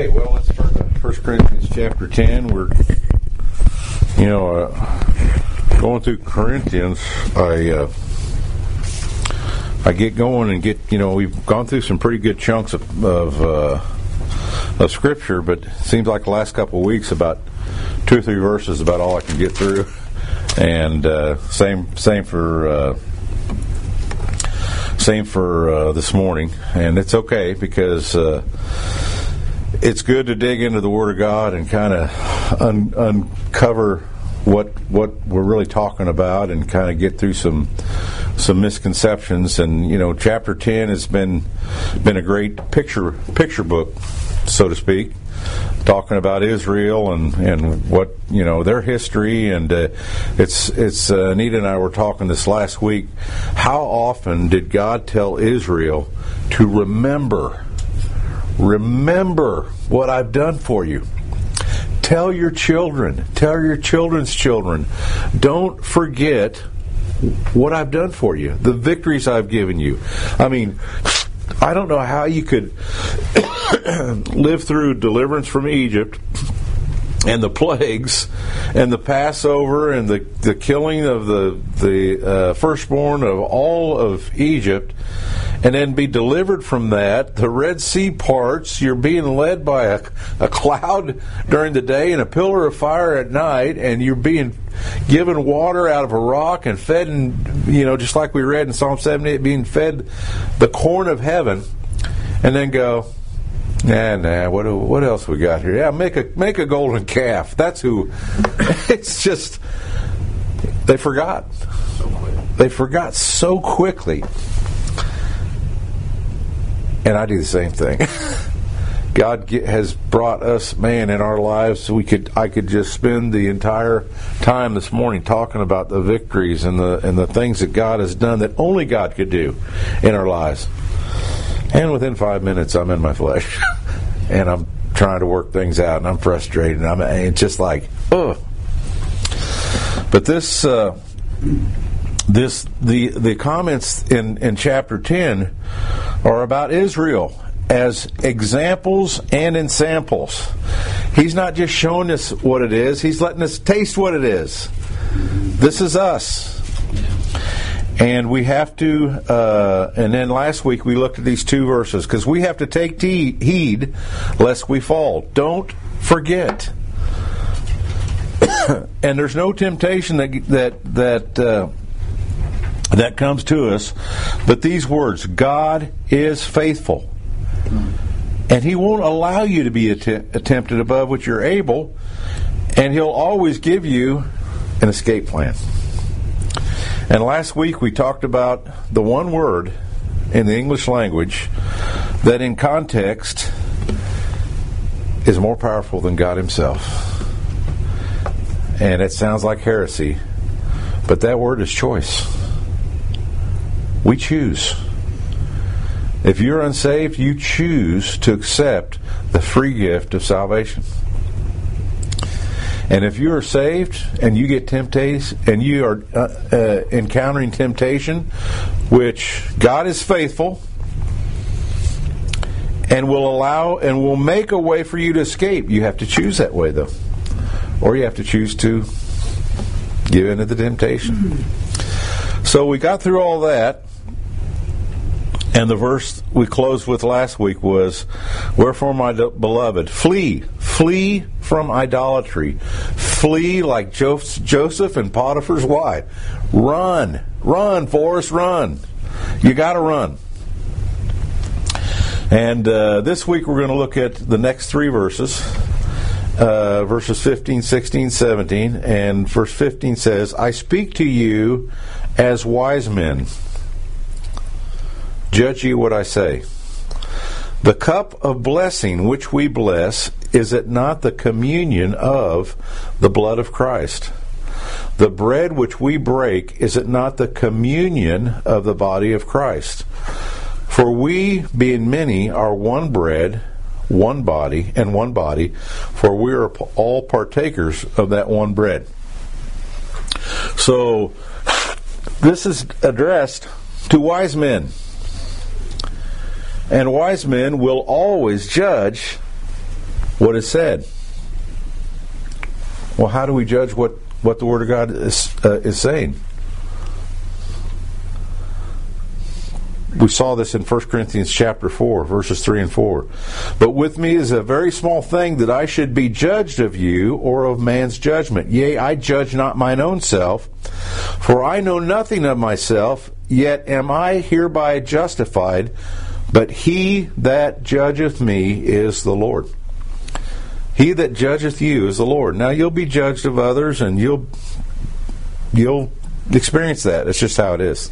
Okay, well, let's turn to 1 Corinthians chapter 10. We're, going through Corinthians. I get going and get, we've gone through some pretty good chunks of Scripture, but it seems like the last couple of weeks, about 2 or 3 verses, about all I can get through. And same for this morning, and it's okay because it's good to dig into the Word of God and kind of uncover what we're really talking about, and kind of get through some misconceptions. And chapter 10 has been a great picture book, so to speak, talking about Israel and what their history. And it's Anita and I were talking this last week. How often did God tell Israel to remember what I've done for you? Tell your children, tell your children's children, don't forget what I've done for you, the victories I've given you. I mean, I don't know how you could live through deliverance from Egypt and the plagues and the Passover and the killing of the firstborn of all of Egypt, and then be delivered from that. The Red Sea parts, you're being led by a cloud during the day and a pillar of fire at night, and you're being given water out of a rock and fed, just like we read in Psalm 78, being fed the corn of heaven, and then go, what else we got here? Yeah, make a golden calf. That's who. It's just, they forgot. They forgot so quickly. And I do the same thing. God has brought us, in our lives. I could just spend the entire time this morning talking about the victories and the things that God has done that only God could do in our lives. And within 5 minutes, I'm in my flesh, and I'm trying to work things out, and I'm frustrated. And it's just like, ugh. But the comments in chapter 10 are about Israel as examples and in samples. He's not just showing us what it is, he's letting us taste what it is. This is us. And we have to, and then last week we looked at these 2 verses, because we have to take heed lest we fall. Don't forget. And there's no temptation that comes to us, but these words: God is faithful, and He won't allow you to be tempted above what you're able, and He'll always give you an escape plan. And last week we talked about the one word in the English language that in context is more powerful than God Himself. And it sounds like heresy, but that word is choice. We choose. If you're unsaved, you choose to accept the free gift of salvation. And if you are saved and you get temptation, and you are encountering temptation, which God is faithful and will allow and will make a way for you to escape, you have to choose that way, though. Or you have to choose to give in to the temptation. So we got through all that. And the verse we closed with last week was, "Wherefore, my beloved, flee from idolatry. Flee like Joseph and Potiphar's wife. Run, Forrest, run. You got to run." And this week we're going to look at the next 3 verses, verses 15, 16, 17. And verse 15 says, "I speak to you as wise men. Judge ye what I say. The cup of blessing which we bless, is it not the communion of the blood of Christ? The bread which we break, is it not the communion of the body of Christ? For we, being many, are one bread, one body, and one body, for we are all partakers of that one bread." So, this is addressed to wise men. And wise men will always judge what is said. Well, how do we judge what the Word of God is saying? We saw this in 1 Corinthians chapter 4, verses 3 and 4. But with me is a very small thing that I should be judged of you or of man's judgment. Yea, I judge not mine own self, for I know nothing of myself, yet am I hereby justified, but he that judgeth me is the Lord. He that judgeth you is the Lord. Now you'll be judged of others, and you'll experience that. It's just how it is.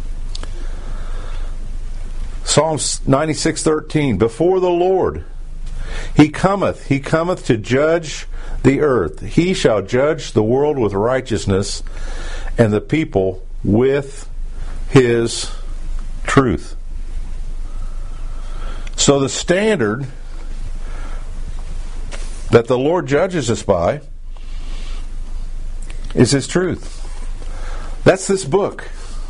Psalms 96:13. Before the Lord he cometh to judge the earth. He shall judge the world with righteousness, and the people with his truth. So the standard that the Lord judges us by is his truth. That's this book.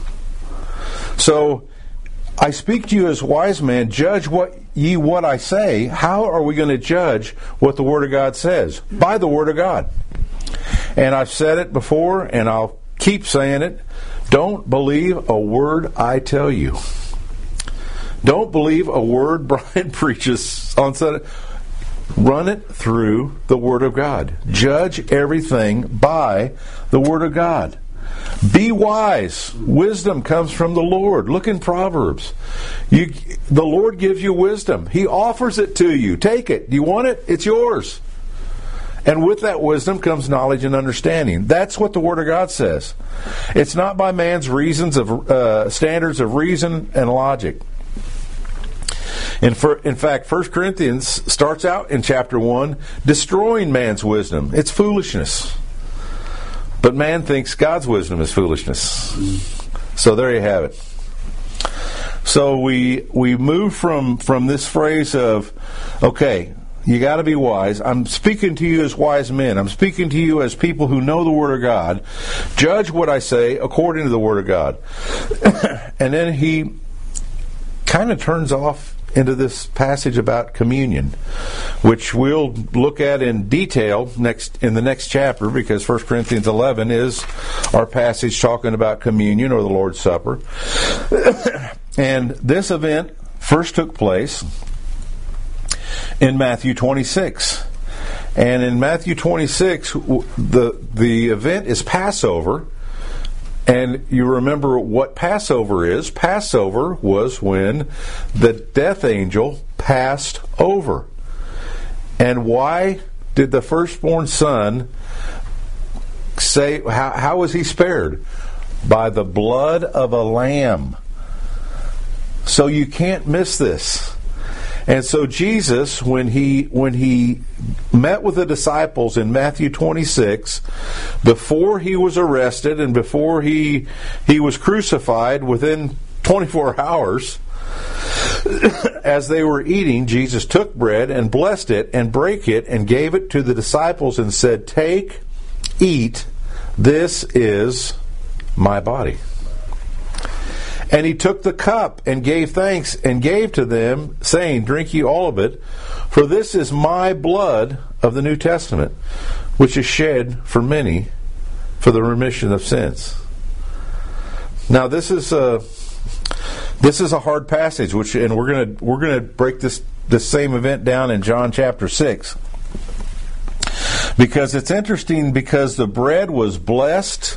So I speak to you as wise men, judge what I say. How are we going to judge what the Word of God says? By the Word of God. And I've said it before, and I'll keep saying it. Don't believe a word I tell you. Don't believe a word Brian preaches on Sunday. Run it through the Word of God. Judge everything by the Word of God. Be wise. Wisdom comes from the Lord. Look in Proverbs. The Lord gives you wisdom. He offers it to you. Take it. Do you want it? It's yours. And with that wisdom comes knowledge and understanding. That's what the Word of God says. It's not by man's reasons of standards of reason and logic. In fact, 1 Corinthians starts out in chapter 1 destroying man's wisdom. It's foolishness. But man thinks God's wisdom is foolishness. So there you have it. So we move from this phrase of, okay, you got to be wise. I'm speaking to you as wise men. I'm speaking to you as people who know the Word of God. Judge what I say according to the Word of God. And then he kind of turns off into this passage about communion, which we'll look at in detail in the next chapter, because 1 Corinthians 11 is our passage talking about communion or the Lord's Supper. And this event first took place in Matthew 26. And in Matthew 26, the event is Passover. And you remember what Passover is. Passover was when the death angel passed over. And why did the firstborn son say, how was he spared? By the blood of a lamb. So you can't miss this. And so Jesus, when he met with the disciples in Matthew 26, before he was arrested and before he was crucified, within 24 hours, as they were eating, Jesus took bread and blessed it and brake it and gave it to the disciples and said, "Take, eat, this is my body." And he took the cup and gave thanks and gave to them, saying, "Drink ye all of it, for this is my blood of the New Testament, which is shed for many for the remission of sins." Now this is a hard passage, and we're gonna break this same event down in John chapter 6, because it's interesting, because the bread was blessed,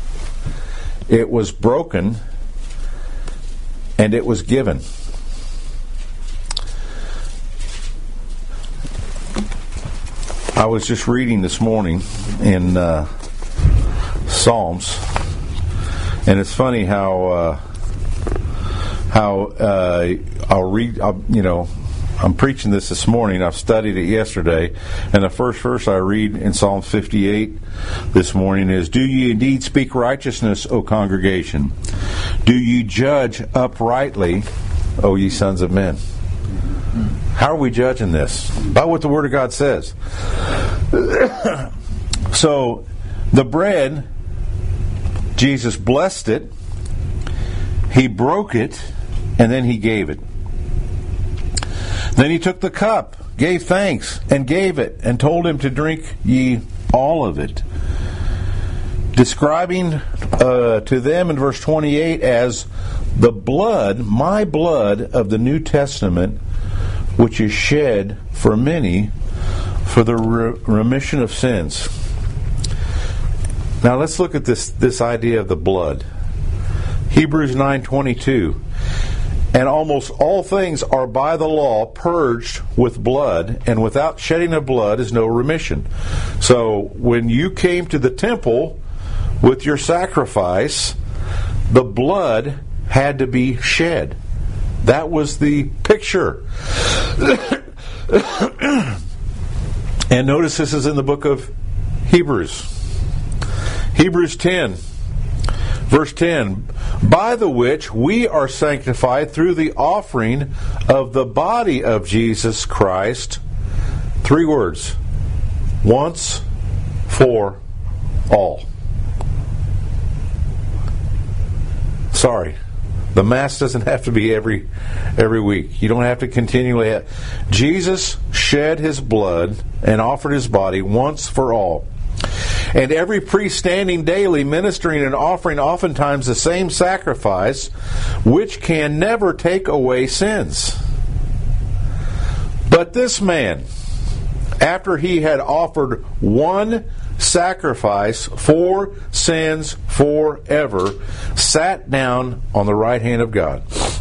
it was broken, and it was given. I was just reading this morning in Psalms, and it's funny how I'm preaching this morning. I've studied it yesterday, and the first verse I read in Psalm 58 this morning is, "Do ye indeed speak righteousness, O congregation? Do ye judge uprightly, O ye sons of men?" How are we judging this? By what the Word of God says. So, the bread, Jesus blessed it, he broke it, and then he gave it. Then he took the cup, gave thanks, and gave it, and told him to drink ye all of it. Describing to them in verse 28 as the blood, my blood of the New Testament, which is shed for many for the remission of sins. Now let's look at this idea of the blood. Hebrews 9:22. And almost all things are by the law purged with blood, and without shedding of blood is no remission. So when you came to the temple with your sacrifice, the blood had to be shed. That was the picture. And notice this is in the book of Hebrews. Hebrews 10, verse 10. By the which we are sanctified through the offering of the body of Jesus Christ. 3 words. Once for all. Sorry. The Mass doesn't have to be every week. You don't have to continually Jesus shed his blood and offered his body once for all. And every priest standing daily, ministering and offering oftentimes the same sacrifice, which can never take away sins. But this man, after he had offered one sacrifice for sins forever, sat down on the right hand of God.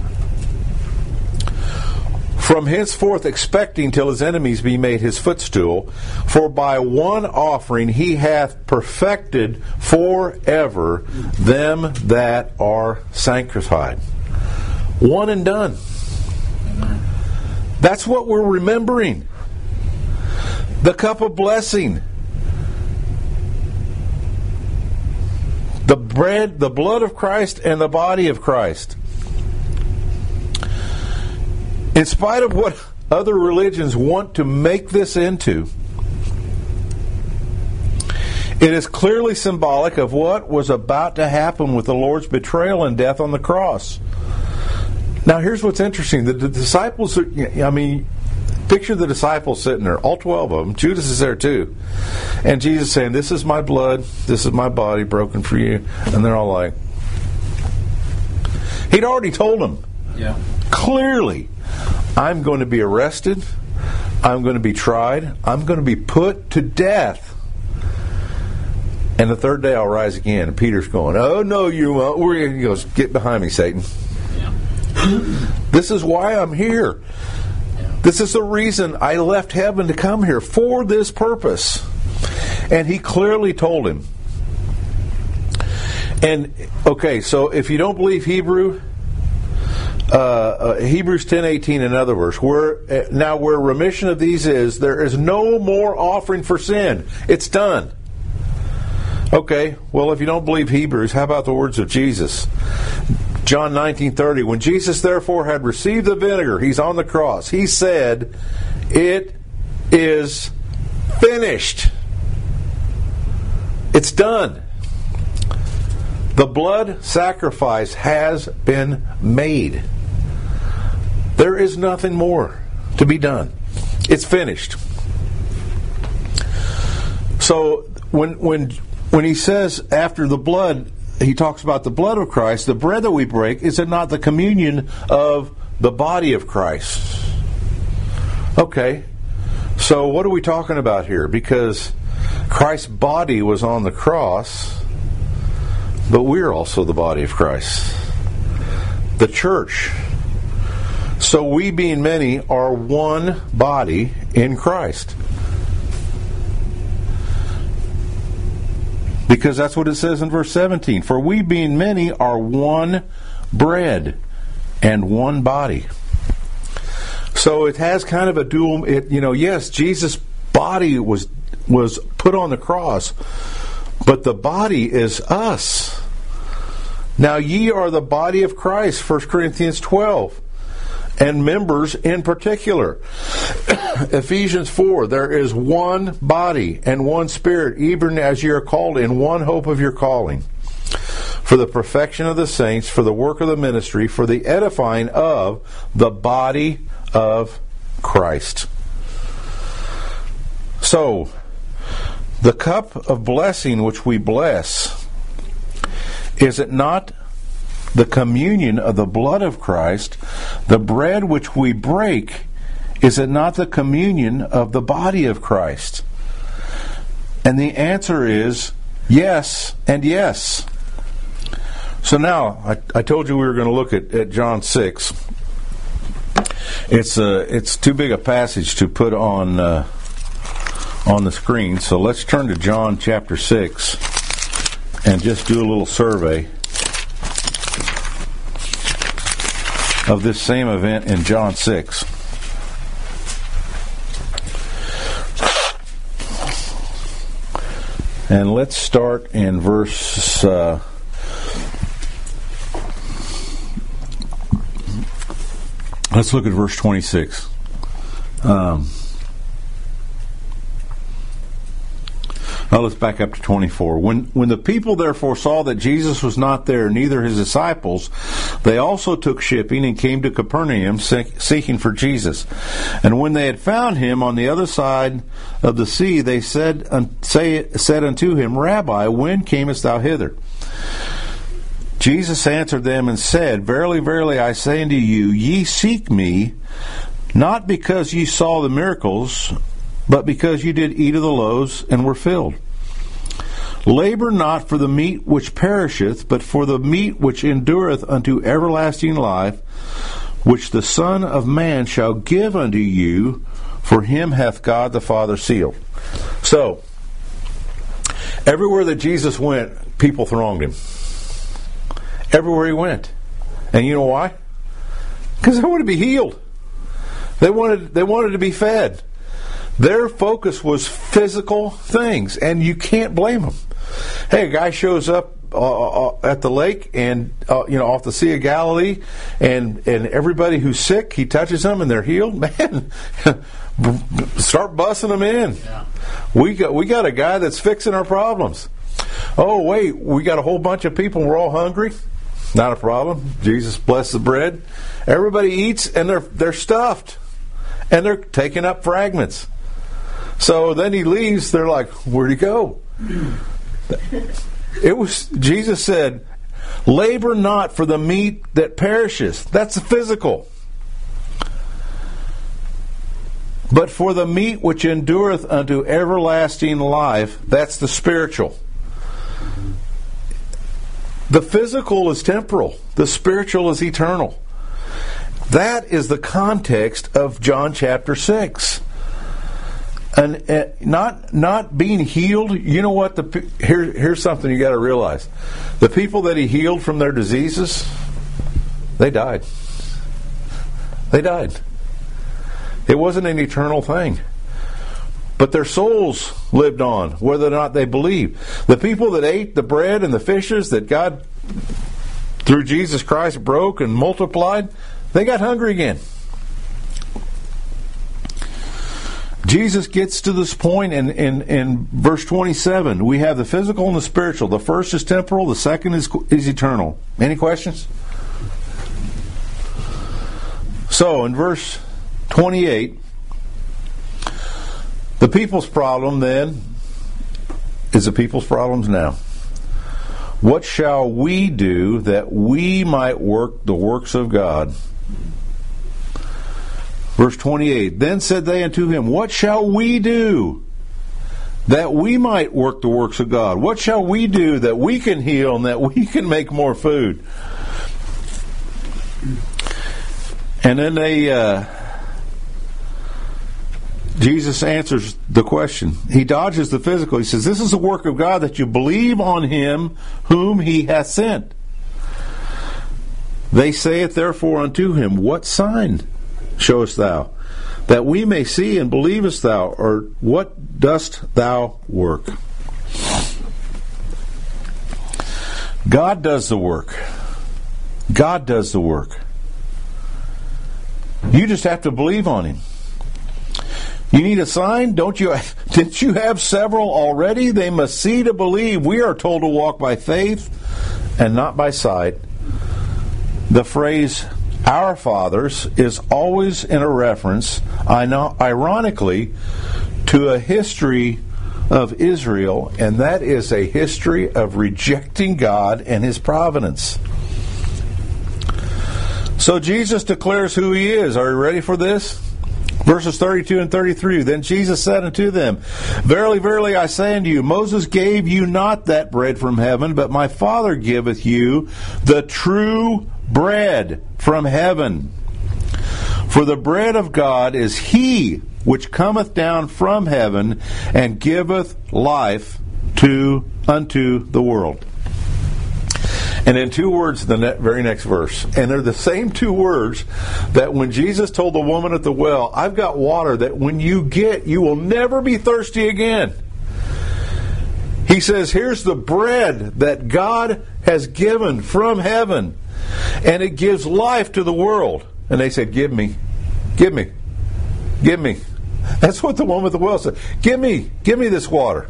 From henceforth expecting till his enemies be made his footstool, for by one offering he hath perfected forever them that are sanctified. One and done. That's what we're remembering. The cup of blessing. The bread, the blood of Christ, and the body of Christ. In spite of what other religions want to make this into, it is clearly symbolic of what was about to happen with the Lord's betrayal and death on the cross. Now here's what's interesting. The disciples, picture the disciples sitting there, all 12 of them. Judas is there too. And Jesus saying, this is my blood, this is my body broken for you. And they're all like, he'd already told them. Yeah. Clearly, I'm going to be arrested. I'm going to be tried. I'm going to be put to death. And the third day I'll rise again. And Peter's going, oh, no, you won't. He goes, get behind me, Satan. Yeah. This is why I'm here. Yeah. This is the reason I left heaven to come here, for this purpose. And he clearly told him. And, okay, so if you don't believe Hebrews 10:18, another verse, where remission of these is, there is no more offering for sin. It's done. Okay, well, if you don't believe Hebrews, how about the words of Jesus? John 19:30, when Jesus therefore had received the vinegar, he's on the cross, he said, it is finished. It's done. The blood sacrifice has been made. There is nothing more to be done. It's finished. So when he says after the blood, he talks about the blood of Christ, the bread that we break, is it not the communion of the body of Christ? Okay, so what are we talking about here? Because Christ's body was on the cross, but we're also the body of Christ, the church. So we, being many, are one body in Christ. Because that's what it says in verse 17. For we, being many, are one bread and one body. So it has kind of a dual, yes, Jesus' body was put on the cross, but the body is us. Now ye are the body of Christ, 1 Corinthians 12. And members in particular. Ephesians 4, there is one body and one spirit, even as ye are called in one hope of your calling. For the perfection of the saints, for the work of the ministry, for the edifying of the body of Christ. So, the cup of blessing which we bless, is it not the communion of the blood of Christ? The bread which we break, is it not the communion of the body of Christ? And the answer is yes and yes. So now, I told you we were going to look at John 6. It's too big a passage to put on the screen, so let's turn to John chapter 6 and just do a little survey of this same event in John 6. And let's start in verse... let's look at verse 26. Let's back up to 24. When the people therefore saw that Jesus was not there, neither his disciples, they also took shipping and came to Capernaum seeking for Jesus. And when they had found him on the other side of the sea, they said unto him, Rabbi, when camest thou hither? Jesus answered them and said, Verily, verily, I say unto you, ye seek me, not because ye saw the miracles, but because you did eat of the loaves and were filled. Labor not for the meat which perisheth, but for the meat which endureth unto everlasting life, which the Son of Man shall give unto you, for him hath God the Father sealed. So, everywhere that Jesus went, people thronged him. Everywhere he went. And you know why? Because they wanted to be healed. They wanted to be fed. Their focus was physical things, and you can't blame them. Hey, a guy shows up at the lake and off the Sea of Galilee, and everybody who's sick, he touches them and they're healed. Man, start busting them in. Yeah. We got a guy that's fixing our problems. Oh wait, we got a whole bunch of people and we're all hungry. Not a problem. Jesus blessed the bread. Everybody eats and they're stuffed, and they're taking up fragments. So then he leaves. They're like, where'd he go? Jesus said, labor not for the meat that perishes. That's the physical. But for the meat which endureth unto everlasting life. That's the spiritual. The physical is temporal. The spiritual is eternal. That is the context of John chapter 6. And not being healed, you know what? Here's something you got to realize. The people that he healed from their diseases, they died. They died. It wasn't an eternal thing. But their souls lived on, whether or not they believed. The people that ate the bread and the fishes that God, through Jesus Christ, broke and multiplied, they got hungry again. Jesus gets to this point in verse 27. We have the physical and the spiritual. The first is temporal, the second is eternal. Any questions? So, in verse 28, the people's problem then is the people's problems now. What shall we do that we might work the works of God? Verse 28, then said they unto him, what shall we do that we might work the works of God? What shall we do that we can heal and that we can make more food? And then Jesus answers the question. He dodges the physical. He says, this is the work of God, that you believe on him whom he hath sent. They say it therefore unto him, what sign showest thou, that we may see, and believest thou, or what dost thou work? God does the work. God does the work. You just have to believe on him. You need a sign? Didn't you have several already? They must see to believe. We are told to walk by faith and not by sight. The phrase our fathers is always in a reference, ironically, to a history of Israel, and that is a history of rejecting God and His providence. So Jesus declares who He is. Are you ready for this? Verses 32 and 33. Then Jesus said unto them, Verily, verily, I say unto you, Moses gave you not that bread from heaven, but my Father giveth you the true bread from heaven. For the bread of God is He which cometh down from heaven, and giveth life unto the world. And in two words, the very next verse. And they're the same two words that when Jesus told the woman at the well, I've got water that when you get, you will never be thirsty again. He says, here's the bread that God has given from heaven, and it gives life to the world. And they said, give me. That's what the woman at the well said. Give me this water.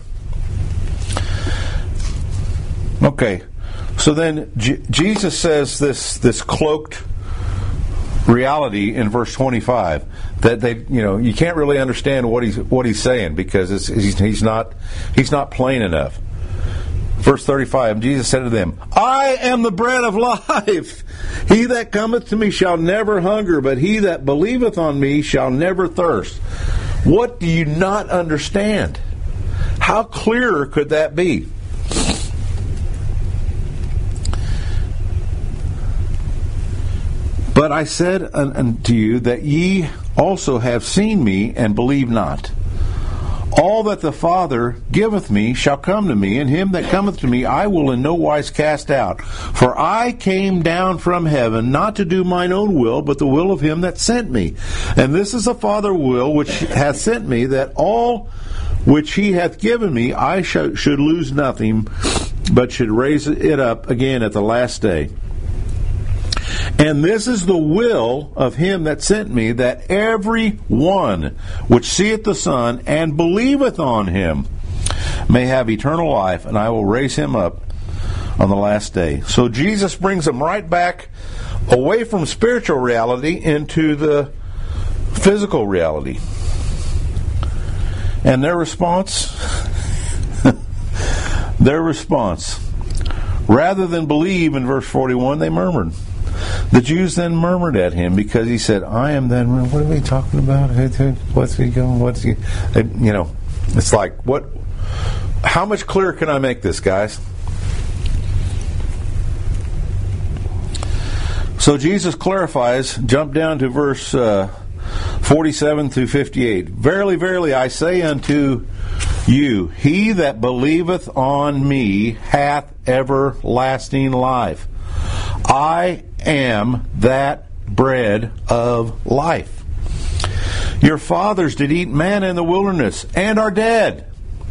Okay. So then Jesus says this cloaked reality in verse 25 that you can't really understand what he's saying because he's not plain enough. Verse 35, Jesus said to them, I am the bread of life. He that cometh to me shall never hunger, but he that believeth on me shall never thirst. What do you not understand? How clearer could that be? But I said unto you that ye also have seen me, and believe not. All that the Father giveth me shall come to me, and him that cometh to me I will in no wise cast out. For I came down from heaven, not to do mine own will, but the will of him that sent me. And this is the Father's will which hath sent me, that all which he hath given me I should lose nothing, but should raise it up again at the last day. And this is the will of him that sent me, that every one which seeth the Son and believeth on him may have eternal life, and I will raise him up on the last day. So Jesus brings them right back away from spiritual reality into the physical reality. And their response, rather than believe, in verse 41, they murmured. The Jews then murmured at him because he said, I am then. What are we talking about? What's he going? It's like, what? How much clearer can I make this, guys? So Jesus clarifies, jump down to verse 47 through 58. Verily, verily, I say unto you, he that believeth on me hath everlasting life. I am that bread of life. Your fathers did eat manna in the wilderness, and are dead.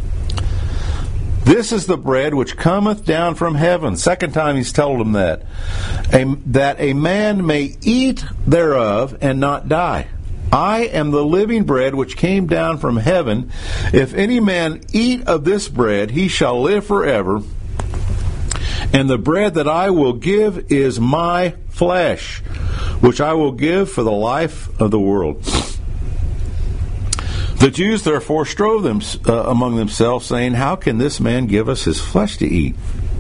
This is the bread which cometh down from heaven. Second time he's told them that a man may eat thereof and not die. I am the living bread which came down from heaven. If any man eat of this bread, he shall live forever. And the bread that I will give is my flesh, which I will give for the life of the world. The Jews therefore strove them among themselves, saying, How can this man give us his flesh to eat?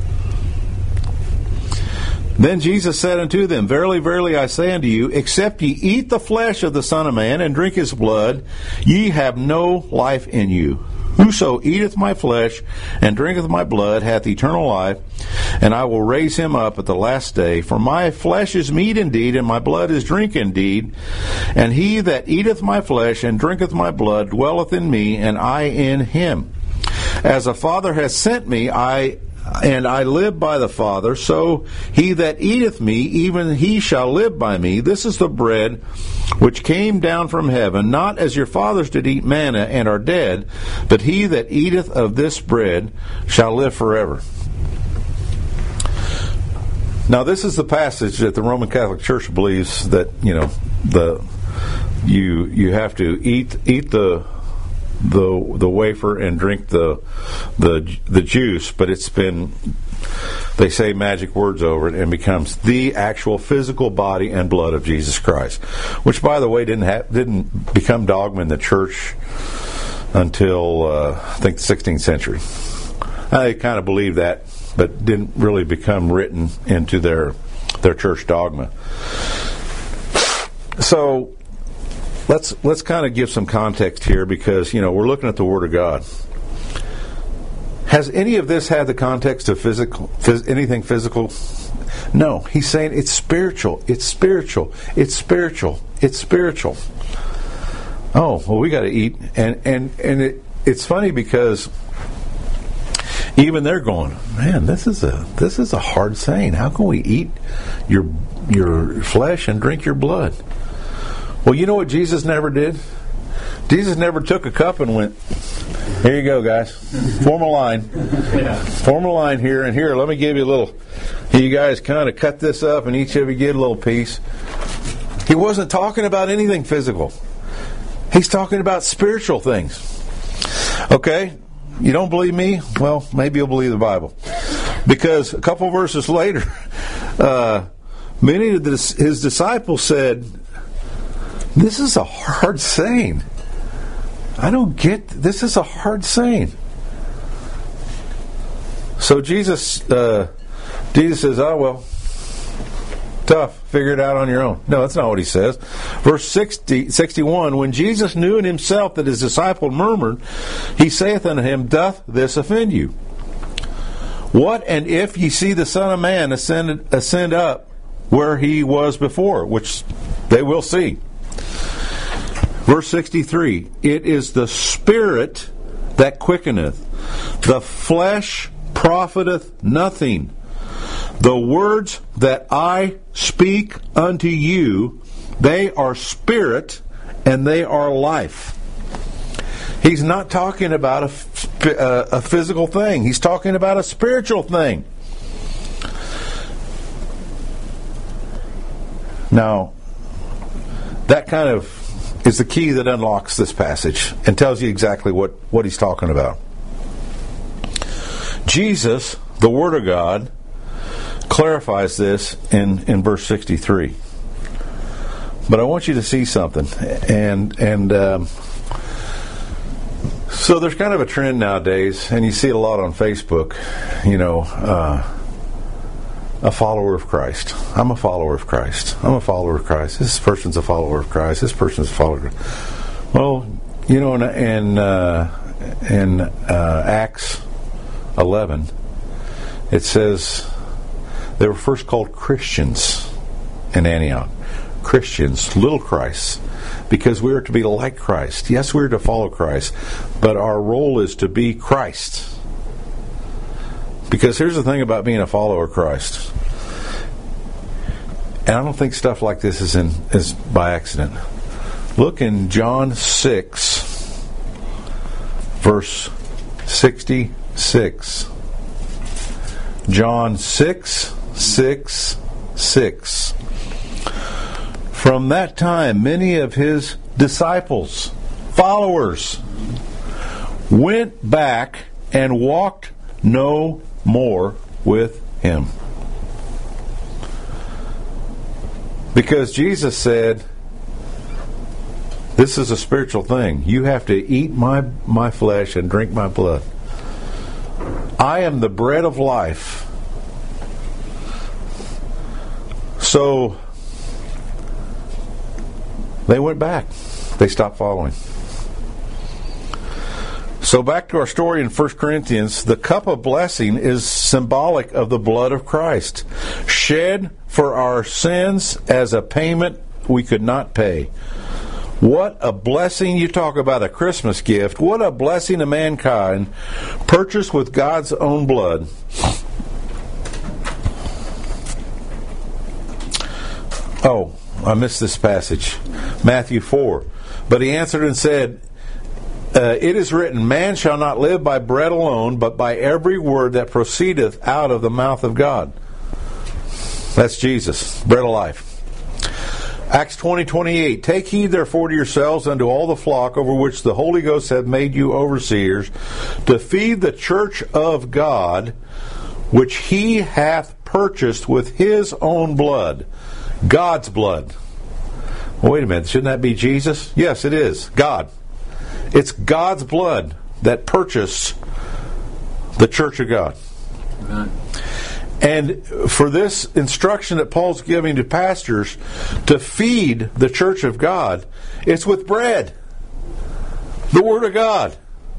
Then Jesus said unto them, Verily, verily, I say unto you, except ye eat the flesh of the Son of Man, and drink his blood, ye have no life in you. Whoso eateth my flesh and drinketh my blood hath eternal life, and I will raise him up at the last day. For my flesh is meat indeed, and my blood is drink indeed. And he that eateth my flesh and drinketh my blood dwelleth in me, and I in him. As the Father hath sent me, I live by the Father, so he that eateth me, even he shall live by me. This is the bread which came down from heaven, not as your fathers did eat manna and are dead, but he that eateth of this bread shall live forever. Now, this is the passage that the Roman Catholic Church believes that you have to eat the wafer and drink the juice, but it's been, they say magic words over it, and becomes the actual physical body and blood of Jesus Christ, which, by the way, didn't become dogma in the church until I think the 16th century. They kind of believed that, but didn't really become written into their church dogma. So let's kind of give some context here, because we're looking at the Word of God. Has any of this had the context of anything physical? No. He's saying it's spiritual. It's spiritual. It's spiritual. It's spiritual. Oh, well, we got to eat, and it's funny because even they're going, man, this is a hard saying. How can we eat your flesh and drink your blood? Well, you know what Jesus never did? Jesus never took a cup and went, here you go, guys. Form a line. Form a line here, and here, let me give you a little. You guys kind of cut this up, and each of you get a little piece. He wasn't talking about anything physical. He's talking about spiritual things. Okay? You don't believe me? Well, maybe you'll believe the Bible. Because a couple verses later, many of his disciples said, this is a hard saying. I don't get, this is a hard saying. So Jesus says, oh, well, tough. Figure it out on your own. No, that's not what he says. Verse 61, when Jesus knew in himself that his disciple murmured, he saith unto him, doth this offend you? What and if ye see the Son of Man ascend up where he was before, which they will see. Verse 63, it is the Spirit that quickeneth, the flesh profiteth nothing. The words that I speak unto you, they are spirit and they are life. He's not talking about a physical thing. He's talking about a spiritual thing. Now, that kind of is the key that unlocks this passage and tells you exactly what he's talking about. Jesus, the Word of God, clarifies this in verse 63. But I want you to see something. So there's kind of a trend nowadays, and you see it a lot on Facebook, a follower of Christ. I'm a follower of Christ. I'm a follower of Christ. This person's a follower of Christ. This person's a follower of Christ. Well, in Acts 11, it says they were first called Christians in Antioch. Christians, little Christs, because we are to be like Christ. Yes, we are to follow Christ, but our role is to be Christ. Because here's the thing about being a follower of Christ. And I don't think stuff like this is by accident. Look in John 6, verse 66. John 6:6. From that time, many of his disciples, followers, went back and walked no more with him. Because Jesus said, this is a spiritual thing. You have to eat my flesh and drink my blood. I am the bread of life. So they went back. They stopped following. So back to our story in 1 Corinthians, the cup of blessing is symbolic of the blood of Christ, shed for our sins as a payment we could not pay. What a blessing. You talk about a Christmas gift. What a blessing to mankind, purchased with God's own blood. Oh, I missed this passage. Matthew 4. But he answered and said, it is written, man shall not live by bread alone, but by every word that proceedeth out of the mouth of God. That's Jesus, bread of life. Acts 20:28. Take heed therefore to yourselves and to all the flock over which the Holy Ghost hath made you overseers, to feed the church of God, which he hath purchased with his own blood. God's blood. Well, wait a minute, shouldn't that be Jesus? Yes, it is. God. It's God's blood that purchased the church of God. Amen. And for this instruction that Paul's giving to pastors to feed the church of God, it's with bread. The Word of God.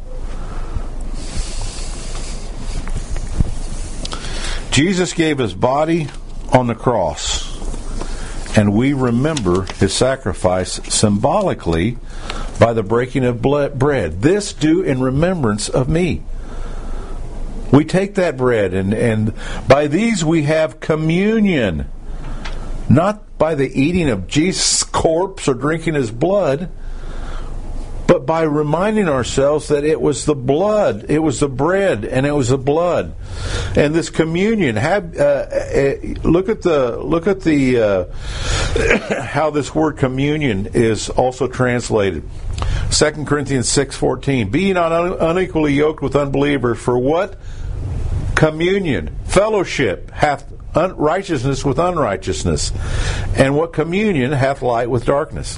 Jesus gave His body on the cross, and we remember His sacrifice symbolically by the breaking of bread. This do in remembrance of me. We take that bread, and by these we have communion. Not by the eating of Jesus' corpse or drinking His blood, but by reminding ourselves that it was the blood, it was the bread, and it was the blood. And this communion, look at the how this word communion is also translated. 2 Corinthians 6:14. Be ye not unequally yoked with unbelievers, for what communion, fellowship hath righteousness with unrighteousness, and what communion hath light with darkness.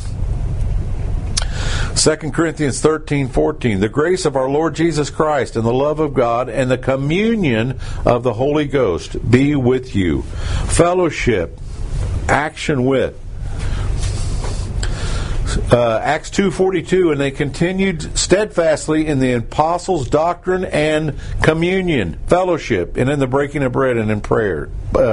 2 Corinthians 13:14. The grace of our Lord Jesus Christ and the love of God and the communion of the Holy Ghost be with you. Fellowship, action with. Acts 2:42, and they continued steadfastly in the apostles' doctrine and communion, fellowship, and in the breaking of bread and in prayers.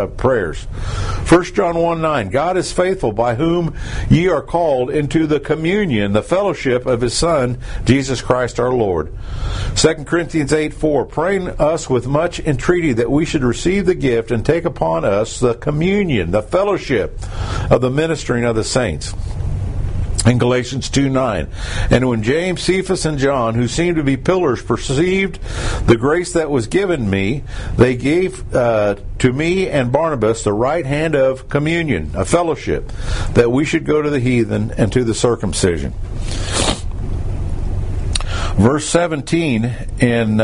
1 John 1:9, God is faithful, by whom ye are called into the communion, the fellowship of His Son, Jesus Christ our Lord. 2 Corinthians 8:4, praying us with much entreaty that we should receive the gift and take upon us the communion, the fellowship of the ministering of the saints. In Galatians 2:9, and when James, Cephas, and John, who seemed to be pillars, perceived the grace that was given me, they gave to me and Barnabas the right hand of communion, a fellowship, that we should go to the heathen and to the circumcision. Verse 17 in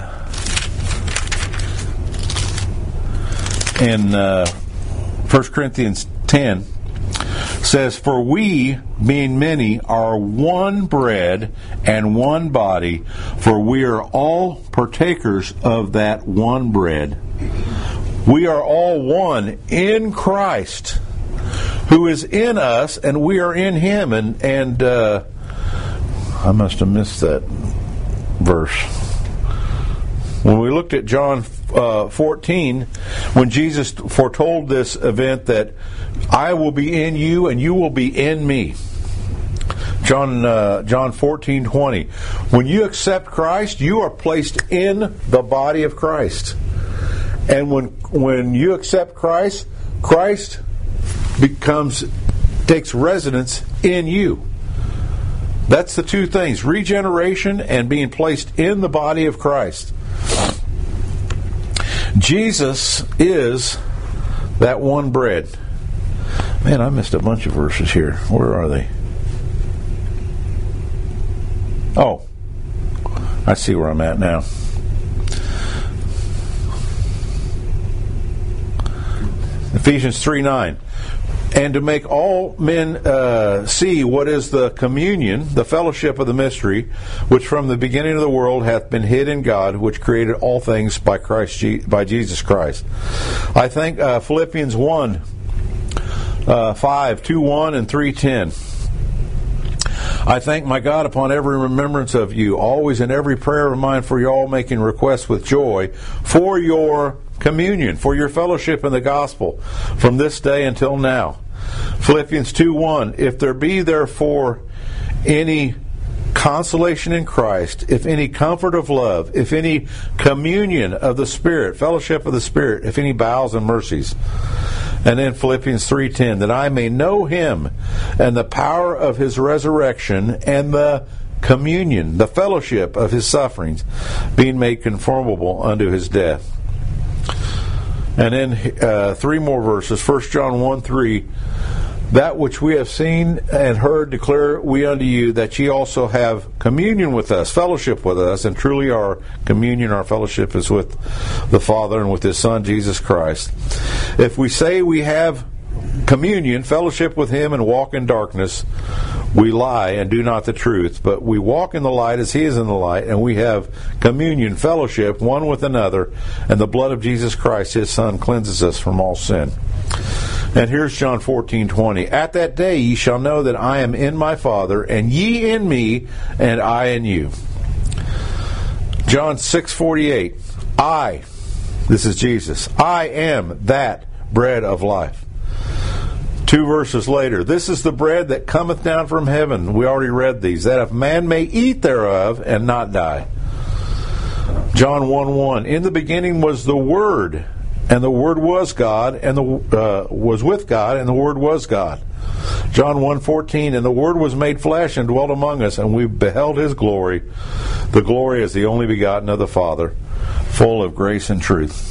1 Corinthians 10 says, for we, being many, are one bread and one body, for we are all partakers of that one bread. We are all one in Christ, who is in us, and we are in Him. And I must have missed that verse. When we looked at John 14, when Jesus foretold this event that I will be in you and you will be in me. John 14:20. When you accept Christ, you are placed in the body of Christ. And when you accept Christ, Christ takes residence in you. That's the two things, regeneration and being placed in the body of Christ. Jesus is that one bread. Man, I missed a bunch of verses here. Where are they? Oh, I see where I'm at now. Ephesians 3:9. And to make all men see what is the communion, the fellowship of the mystery, which from the beginning of the world hath been hid in God, which created all things by Jesus Christ. I think Philippians 1:5, 2:1, and 3:10. I thank my God upon every remembrance of you, always in every prayer of mine for you all, making requests with joy for your communion, for your fellowship in the gospel, from this day until now. Philippians 2:1, if there be therefore any consolation in Christ, if any comfort of love, if any communion of the Spirit, fellowship of the Spirit, if any bowels and mercies. And then Philippians 3:10, that I may know Him and the power of His resurrection and the communion, the fellowship of His sufferings, being made conformable unto His death. And then three more verses. 1 John 1:3, that which we have seen and heard declare we unto you, that ye also have communion with us, fellowship with us, and truly our communion, our fellowship is with the Father and with His Son, Jesus Christ. If we say we have communion, fellowship with Him, and walk in darkness, we lie and do not the truth. But we walk in the light as He is in the light, and we have communion, fellowship, one with another, and the blood of Jesus Christ, His Son, cleanses us from all sin. And here's John 14:20. At that day ye shall know that I am in my Father, and ye in me, and I in you. John 6:48. This is Jesus, I am that bread of life. 2 verses later, this is the bread that cometh down from heaven. We already read these. That if man may eat thereof and not die. John 1:1. In the beginning was the Word, and the Word was God, and was with God, and the Word was God. John 1:14. And the Word was made flesh and dwelt among us, and we beheld His glory. The glory is the only begotten of the Father, full of grace and truth.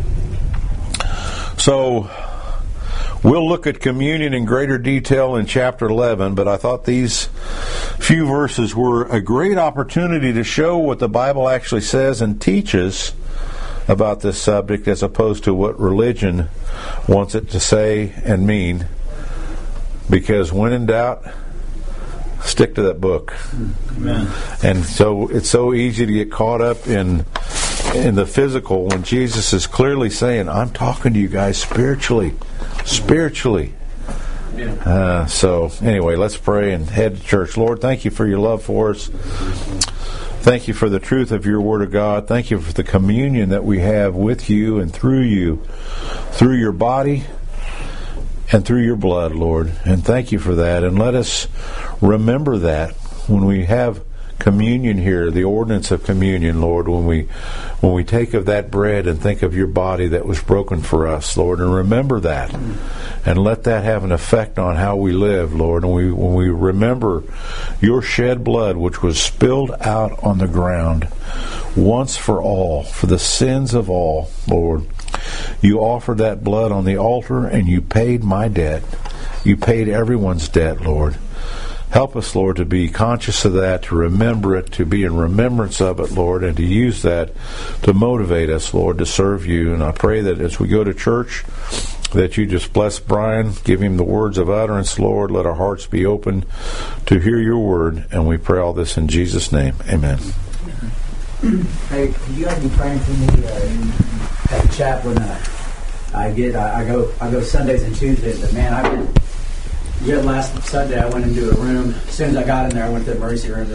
So, we'll look at communion in greater detail in chapter 11, but I thought these few verses were a great opportunity to show what the Bible actually says and teaches about this subject, as opposed to what religion wants it to say and mean. Because when in doubt, stick to that book. Amen. And so it's so easy to get caught up in the physical when Jesus is clearly saying, I'm talking to you guys spiritually. Yeah. So anyway, let's pray and head to church. Lord, thank you for your love for us. Thank you for the truth of your Word of God. Thank you for the communion that we have with you and through you, through your body and through your blood, Lord. And thank you for that. And let us remember that when we have communion here, the ordinance of communion, Lord, when we take of that bread and think of your body that was broken for us, Lord, and remember that, and let that have an effect on how we live, Lord. And when we remember your shed blood, which was spilled out on the ground once for all, for the sins of all, Lord, you offered that blood on the altar, and you paid my debt. You paid everyone's debt, Lord. Help us, Lord, to be conscious of that, to remember it, to be in remembrance of it, Lord, and to use that to motivate us, Lord, to serve you. And I pray that as we go to church, that you just bless Brian, give him the words of utterance, Lord. Let our hearts be open to hear your word. And we pray all this in Jesus' name. Amen. Hey, could you guys be praying for me at the chaplain? I go Sundays and Tuesdays, but man, last Sunday I went into a room. As soon as I got in there, I went to the emergency room.